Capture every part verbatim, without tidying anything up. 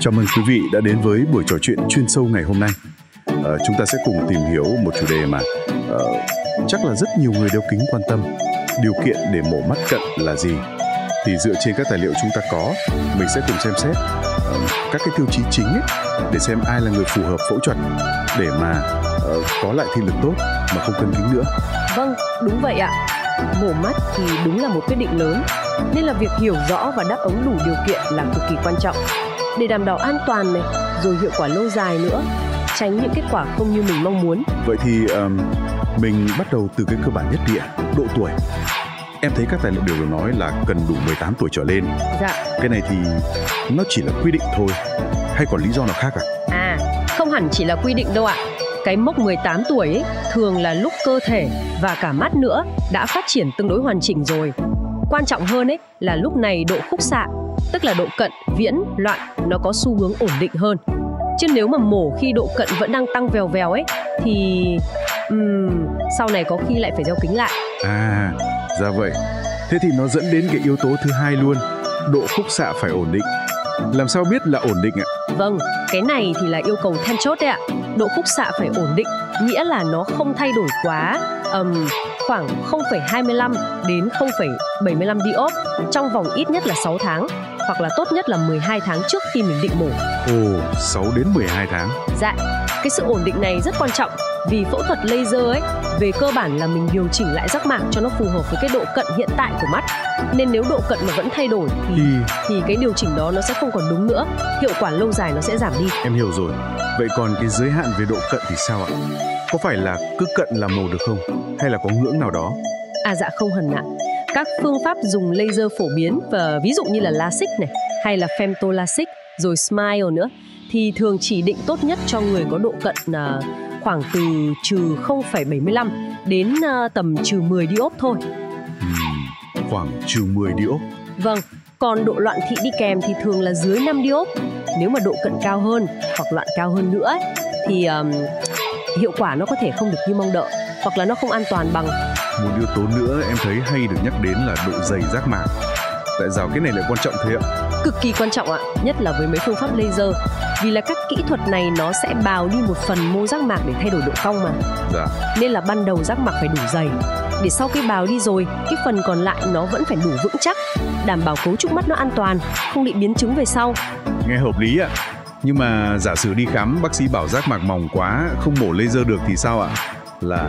Chào mừng quý vị đã đến với buổi trò chuyện chuyên sâu ngày hôm nay. Uh, chúng ta sẽ cùng tìm hiểu một chủ đề mà uh, chắc là rất nhiều người đeo kính quan tâm. Điều kiện để mổ mắt cận là gì? Thì dựa trên các tài liệu chúng ta có, mình sẽ cùng xem xét uh, các cái tiêu chí chính ấy, để xem ai là người phù hợp phẫu thuật để mà uh, có lại thị lực tốt mà không cần kính nữa. Vâng, đúng vậy ạ. Mổ mắt thì đúng là một quyết định lớn, nên là việc hiểu rõ và đáp ứng đủ điều kiện là cực kỳ quan trọng để đảm bảo an toàn này, rồi hiệu quả lâu dài nữa, tránh những kết quả không như mình mong muốn. Vậy thì um, mình bắt đầu từ cái cơ bản nhất đi ạ, độ tuổi. Em thấy các tài liệu đều nói là cần đủ mười tám tuổi trở lên. Dạ. Cái này thì nó chỉ là quy định thôi, hay còn lý do nào khác à? À, không hẳn chỉ là quy định đâu ạ. Cái mốc mười tám tuổi ấy, thường là lúc cơ thể và cả mắt nữa đã phát triển tương đối hoàn chỉnh rồi. Quan trọng hơn ấy là lúc này độ khúc xạ, tức là độ cận, viễn, loạn, nó có xu hướng ổn định hơn. Chứ nếu mà mổ khi độ cận vẫn đang tăng vèo vèo ấy thì um, sau này có khi lại phải đeo kính lại. À, ra vậy. Thế thì nó dẫn đến cái yếu tố thứ hai luôn, độ khúc xạ phải ổn định. Làm sao biết là ổn định ạ? Vâng, cái này thì là yêu cầu then chốt đấy ạ. Độ khúc xạ phải ổn định, nghĩa là nó không thay đổi quá um, khoảng không phẩy hai mươi lăm đến không phẩy bảy mươi lăm diop trong vòng ít nhất là sáu tháng, hoặc là tốt nhất là mười hai tháng trước khi mình định mổ. Ồ, sáu đến mười hai tháng. Dạ, cái sự ổn định này rất quan trọng, vì phẫu thuật laser ấy, về cơ bản là mình điều chỉnh lại giác mạc cho nó phù hợp với cái độ cận hiện tại của mắt. Nên nếu độ cận mà vẫn thay đổi thì, thì... thì cái điều chỉnh đó nó sẽ không còn đúng nữa, hiệu quả lâu dài nó sẽ giảm đi. Em hiểu rồi. Vậy còn cái giới hạn về độ cận thì sao ạ? Có phải là cứ cận là mổ được không? Hay là có ngưỡng nào đó? À dạ không hẳn ạ. Các phương pháp dùng laser phổ biến, và ví dụ như là LASIK này, hay là femtolasic, rồi SMILE nữa, thì thường chỉ định tốt nhất cho người có độ cận uh, khoảng từ trừ không phẩy bảy mươi lăm đến uh, tầm trừ mười diop thôi. Hmm, khoảng trừ mười diop. Vâng, còn độ loạn thị đi kèm thì thường là dưới năm diop. Nếu mà độ cận cao hơn hoặc loạn cao hơn nữa ấy, thì um, hiệu quả nó có thể không được như mong đợi, hoặc là nó không an toàn bằng. Một yếu tố nữa em thấy hay được nhắc đến là độ dày giác mạc. Tại sao cái này lại quan trọng thế ạ? Cực kỳ quan trọng ạ, nhất là với mấy phương pháp laser. Vì là các kỹ thuật này nó sẽ bào đi một phần mô giác mạc để thay đổi độ cong mà. Dạ. Nên là ban đầu giác mạc phải đủ dày, để sau khi bào đi rồi, cái phần còn lại nó vẫn phải đủ vững chắc, đảm bảo cấu trúc mắt nó an toàn, không bị biến chứng về sau. Nghe hợp lý ạ. Nhưng mà giả sử đi khám bác sĩ bảo giác mạc mỏng quá, không mổ laser được thì sao ạ? Là...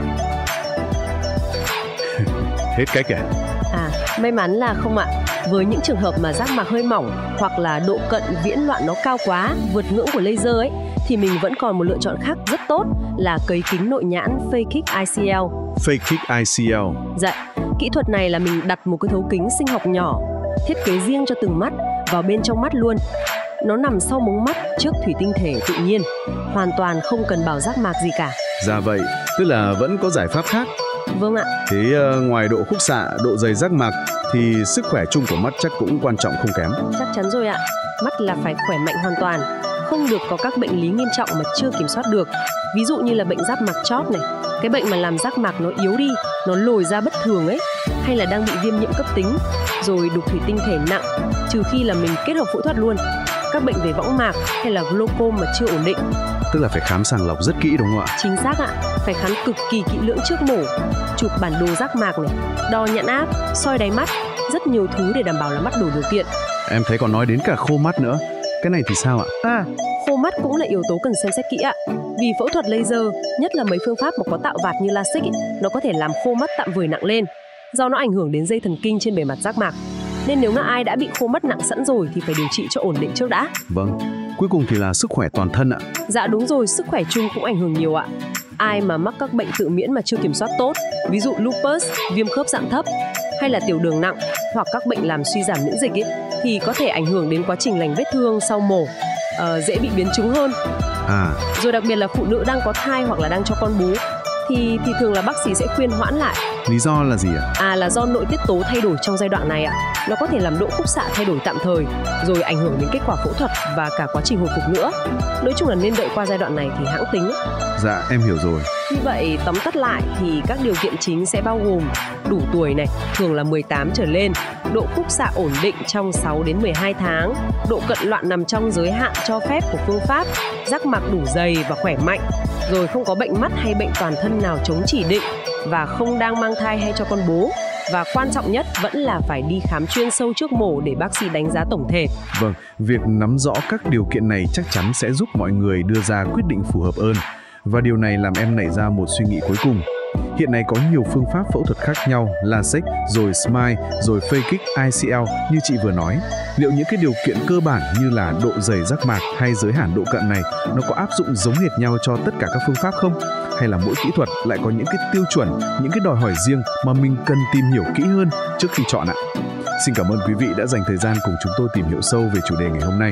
hết cách à? À, may mắn là không ạ. Với những trường hợp mà giác mạc hơi mỏng hoặc là độ cận viễn loạn nó cao quá, vượt ngưỡng của laser ấy, thì mình vẫn còn một lựa chọn khác rất tốt là cấy kính nội nhãn Phakic i xê lờ. Phakic i xê lờ. Dạ, kỹ thuật này là mình đặt một cái thấu kính sinh học nhỏ, thiết kế riêng cho từng mắt vào bên trong mắt luôn. Nó nằm sau mống mắt trước thủy tinh thể tự nhiên, hoàn toàn không cần bảo giác mạc gì cả. Dạ vậy, tức là vẫn có giải pháp khác. Vâng ạ. Thế uh, ngoài độ khúc xạ, độ dày giác mạc thì sức khỏe chung của mắt chắc cũng quan trọng không kém. Chắc chắn rồi ạ. Mắt là phải khỏe mạnh hoàn toàn, không được có các bệnh lý nghiêm trọng mà chưa kiểm soát được. Ví dụ như là bệnh giác mạc chóp này, cái bệnh mà làm giác mạc nó yếu đi, nó lồi ra bất thường ấy, hay là đang bị viêm nhiễm cấp tính, rồi đục thủy tinh thể nặng, trừ khi là mình kết hợp phẫu thuật luôn. Các bệnh về võng mạc hay là glaucom mà chưa ổn định. Tức là phải khám sàng lọc rất kỹ đúng không ạ? Chính xác ạ, phải khám cực kỳ kỹ lưỡng trước mổ, chụp bản đồ giác mạc này, đo nhãn áp, soi đáy mắt, rất nhiều thứ để đảm bảo là mắt đủ điều kiện. Em thấy còn nói đến cả khô mắt nữa, cái này thì sao ạ? À, khô mắt cũng là yếu tố cần xem xét kỹ ạ. Vì phẫu thuật laser, nhất là mấy phương pháp mà có tạo vạt như LASIK ấy, nó có thể làm khô mắt tạm vời nặng lên, do nó ảnh hưởng đến dây thần kinh trên bề mặt giác mạc. Nên nếu mà ai đã bị khô mắt nặng sẵn rồi thì phải điều trị cho ổn định trước đã. Vâng, cuối cùng thì là sức khỏe toàn thân ạ. Dạ đúng rồi, sức khỏe chung cũng ảnh hưởng nhiều ạ. Ai mà mắc các bệnh tự miễn mà chưa kiểm soát tốt, ví dụ lupus, viêm khớp dạng thấp, hay là tiểu đường nặng, hoặc các bệnh làm suy giảm miễn dịch ấy, thì có thể ảnh hưởng đến quá trình lành vết thương sau mổ, uh, dễ bị biến chứng hơn. À. Rồi đặc biệt là phụ nữ đang có thai hoặc là đang cho con bú, thì thì thường là bác sĩ sẽ khuyên hoãn lại. Lý do là gì ạ? À là do nội tiết tố thay đổi trong giai đoạn này ạ. Nó có thể làm độ khúc xạ thay đổi tạm thời, rồi ảnh hưởng đến kết quả phẫu thuật và cả quá trình hồi phục nữa. Nói chung là nên đợi qua giai đoạn này thì hãng tính. Dạ, em hiểu rồi. Như vậy tóm tắt lại thì các điều kiện chính sẽ bao gồm đủ tuổi này, thường là mười tám trở lên, độ khúc xạ ổn định trong sáu đến mười hai tháng, độ cận loạn nằm trong giới hạn cho phép của phương pháp, giác mạc đủ dày và khỏe mạnh, rồi không có bệnh mắt hay bệnh toàn thân nào chống chỉ định và không đang mang thai hay cho con bú. Và quan trọng nhất vẫn là phải đi khám chuyên sâu trước mổ để bác sĩ đánh giá tổng thể. Vâng, việc nắm rõ các điều kiện này chắc chắn sẽ giúp mọi người đưa ra quyết định phù hợp hơn. Và điều này làm em nảy ra một suy nghĩ cuối cùng. Hiện nay có nhiều phương pháp phẫu thuật khác nhau, LASIK, rồi SMILE, rồi Phakic I C L như chị vừa nói. Liệu những cái điều kiện cơ bản như là độ dày giác mạc hay giới hạn độ cận này nó có áp dụng giống hệt nhau cho tất cả các phương pháp không? Hay là mỗi kỹ thuật lại có những cái tiêu chuẩn, những cái đòi hỏi riêng mà mình cần tìm hiểu kỹ hơn trước khi chọn ạ? Xin cảm ơn quý vị đã dành thời gian cùng chúng tôi tìm hiểu sâu về chủ đề ngày hôm nay.